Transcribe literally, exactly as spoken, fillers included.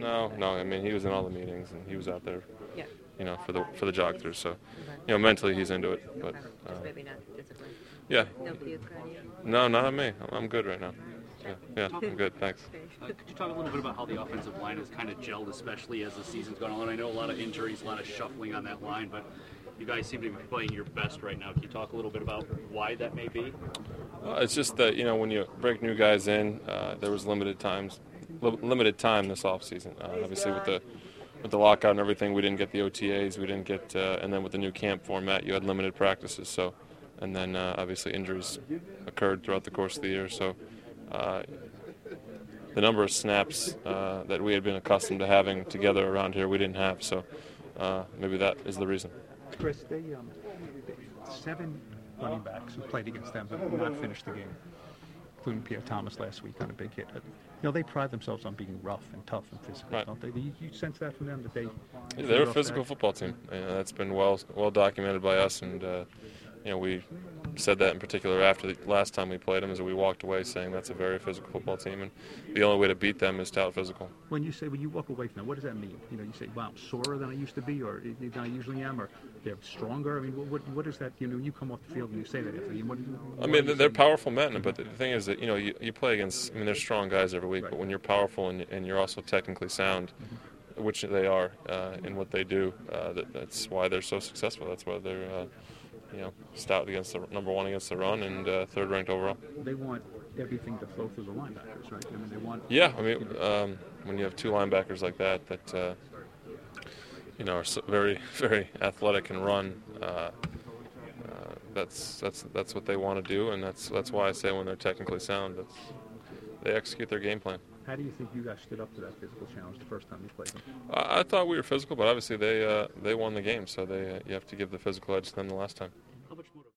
No, no. I mean, he was in all the meetings and he was out there, Yeah. you know, for the for the jog through. So, Okay. you know, mentally he's into it. But Okay. uh, Just maybe not physically. yeah, No puke on you. no, not on me. I'm I'm good right now. Yeah, yeah, I'm good. Thanks. Uh, could you talk a little bit about how the offensive line has kind of gelled, especially as the season's gone on? I know a lot of injuries, a lot of shuffling on that line, but you guys seem to be playing your best right now. Can you talk a little bit about why that may be? Uh, it's just that, you know, when you break new guys in, uh, there was limited times, li- limited time this offseason. Uh, obviously, with the with the lockout and everything, we didn't get the O T As, we didn't get, uh, and then with the new camp format, you had limited practices. So, and then uh, obviously injuries occurred throughout the course of the year. So, uh, the number of snaps uh, that we had been accustomed to having together around here, we didn't have. So, uh, maybe that is the reason. Chris, they, um, they, seven running backs who played against them have not finished the game, including Pierre Thomas last week on a big hit. You know, they pride themselves on being rough and tough and physical, Right. don't they? You, you sense that from them that they? Yeah, they're a physical football team. And that's been well well documented by us, and uh, you know, we said that in particular after the last time we played them, is that we walked away saying that's a very physical football team, and the only way to beat them is to out physical. When you say, when you walk away from them, what does that mean? You know, you say, wow, I'm sorer than I used to be, or than I usually am, or they're stronger. I mean, what what, what is that? You know, when you come off the field and you say that, after you, what, I mean, they're powerful men, but the thing is that, you know, you, you play against, I mean, they're strong guys every week, Right. but when you're powerful and, and you're also technically sound, mm-hmm. which they are uh, in what they do, uh, that, that's why they're so successful. That's why they're, uh, you know, stout against the number one against the run and uh, third ranked overall. They want everything to flow through the linebackers, right? I mean, they want. Yeah, I mean, um, when you have two linebackers like that, that uh, you know, are so very, very athletic and run. Uh, uh, that's that's that's what they want to do, and that's that's why I say when they're technically sound, that's, they execute their game plan. How do you think you guys stood up to that physical challenge the first time you played them? I, I thought we were physical, but obviously they uh, they won the game, so they uh, you have to give the physical edge to them the last time. How much motivation?